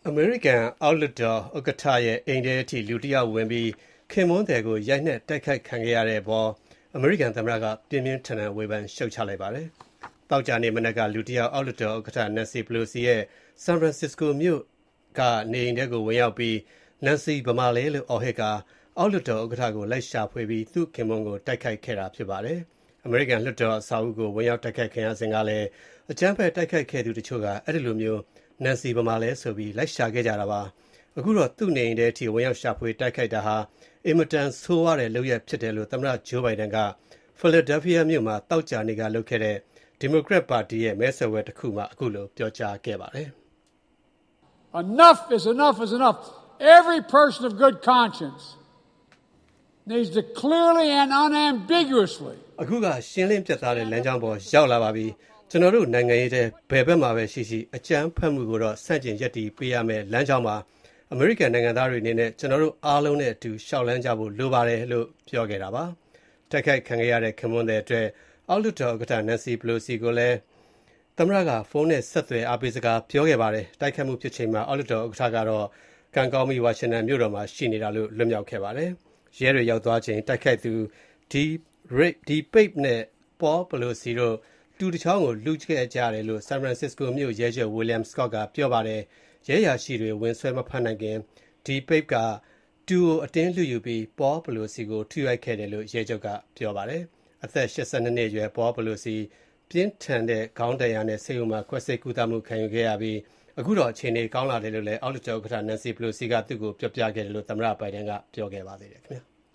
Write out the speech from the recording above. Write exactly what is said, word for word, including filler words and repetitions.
အမေရိကန်အောက်လွှတ်တော်ဥက္ကဋ္ဌရဲ့အိမ်ထဲအထိလူတစ်ယောက်ဝင်ပြီးခင်ပွန်းသည်ကိုရိုက်နှက်တိုက်ခိုက်ခံခဲ့ရတဲ့အပေါ်အမေရိကန်သမ္မတကပြင်းပြင်းထန်ထန်ဝေဖန်ရှုတ်ချလိုက်ပါတယ်။သောကြာနေ့မနက်ကလူတစ်ယောက်အောက်လွှတ်တော်ဥက္ကဋ္ဌ Nancy Pelosi ရဲ့ San Francisco မြို့ကနေအိမ်ထဲကိုဝင်ရောက်ပြီး Nancy ဗမာလဲလို့အော်ဟစ်ကာအောက်လွှတ်တော်ဥက္ကဋ္ဌကိုလိုက်ရှာဖွေပြီးသူ့ခင်ပွန်းကိုတိုက်ခိုက်ခဲ့တာဖြစ်ပါတယ်။အမေရိကန်လွှတ်တော်အဆောက်အဦကိုဝင်ရောက်တိုက်ခိုက်ခံရစဉ်ကလည်းအကြမ်းဖက်တိုက်ခိုက်ခဲ့သူတချို့ကအဲ့ဒီလိုမျိုးNancy ဗမာလဲဆိုပြီးလိုက်ရှာခဲ့ကြတာပါ။အခုတော့သူ့နေအိမ်ထဲအထိဝင်ရောက်ရှာဖွေတိုက်ခိုက်တာဟာအင်မတန်ဆိုးဝါးတဲ့လုပ်ရပ်ဖြစ်တယ်လို့သမ္မတဂျိုးဘိုင်ဒန်က Philadelphia မြို့မှာသောကြာနေ့ကလုပ်ခဲ့တဲ့ Democrat ပါတီရဲ့မဲဆွယ်ပွဲတစ်ခုမှာအခုလိုပြောကြားခဲ့ပါတယ်။ Enough is enough is enough. Every person of good conscience needs to clearly and unambiguously အခုကရှင်းလင်းပြတ်သားတဲ့လမ်းကြောင်းပေါ်ရောက်လာပါပြီ။ကျွန်တော်တို့နိုင်ငံရေးတဲ့ဘယ်ဘက်မှာပဲရှိရှိအကြမ်းဖက်မှုကိုတော့ဆန့်ကျင်ရပ်တည်ပေးရမယ်လမ်းကြောင်းမှာအမေရိကန်နိုင်ငံသားတွေအနေနဲ့ကျွန်တော်တို့အားလုံးနဲ့အတူရှောက်လန်းကြဖို့လိုပါတယ်လို့ပြောခဲ့တာပါ။တိုက်ခိုက်ခံခဲ့ရတဲ့ခင်မွန်းတဲ့အတွက်အောက်လွှတ်တော်ဥက္ကဋ္ဌ Nancy Pelosi ကိုလည်းသမ္မတကဖုန်းနဲ့ဆက်သွယ်အားပေးစကားပြောခဲ့ပါတယ်။တိုက်ခိုက်မှုဖြစ်ချိန်မှာအောက်လွှတ်တော်ဥက္ကဋ္ဌကတော့ကံကောင်းပြီးဝါရှင်တန်မြို့တော်မှာရှိနေတာလို့လွတ်မြောက်ခဲ့ပါတယ်။ရဲတွေရောက်သွားချိန်တိုက်ခိုက်သူဒီဒီပိတ်နဲ့ Paul Pelosi တို့တူတစ်ချောင်းကိုလူခဲ့ကြတယ်လို့ San Francisco မြို့ရဲချုပ် William Scott ကပြောပါတယ်။ရဲရာရှိတွေဝင်ဆွဲမဖမ်းနိုင်ခင်ဒီပိတ်ကတူကိုအတင်းလူယူပြီး Paul Pelosi ကိုထိရိုက်ခဲ့တယ်လို့ရဲချုပ်ကပြောပါတယ်။အသက်၈၂နှစ်အရွယ် Paul Pelosi ပြင်းထန်တဲ့ခေါင်းဒဏ်ရာနဲ့ဆေးရုံမှာခွဲစိတ်ကုသမှုခံယူခဲ့ရပြီးအခုတော့အခြေအနေကောင်းလာတယ်လို့လည်းအောက်လွှတ်တော်ဥက္ကဋ္ဌ Nancy Pelosi ကသူ့ကိုပြောပြခဲ့တယ်လို့သမ္မတဘိုင်ဒန်ကပြောခဲ့ပါသေးတယ်ခင်ဗျာ။